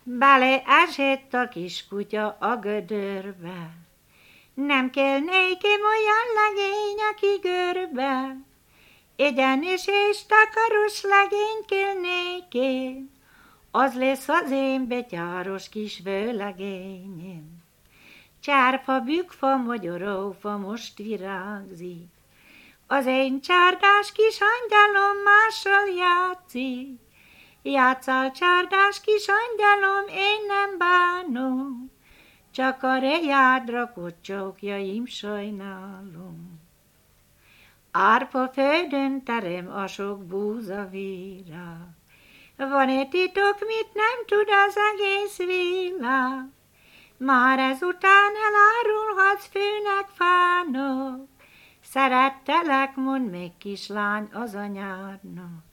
Bele esett a kiskutya a gödörbe, nem kell nékem olyan legény, aki görbe, egyenes és takaros legény kell nékem, az lesz az én betyáros kis vőlegényem. Csárfa, bükfa, magyarófa most virágzik, az én csárdás kis angyalom mással játszik. Játszál, csárdás kis angyalom, én nem bánom, csak a rejádra kocsókjaim sajnálom. Árpa földön terem a sok búza virág, van-e titok, mit nem tud az egész világ? Már ezután elárulhatsz főnek, fának, szerettelek, mondd meg, kislány, az anyádnak.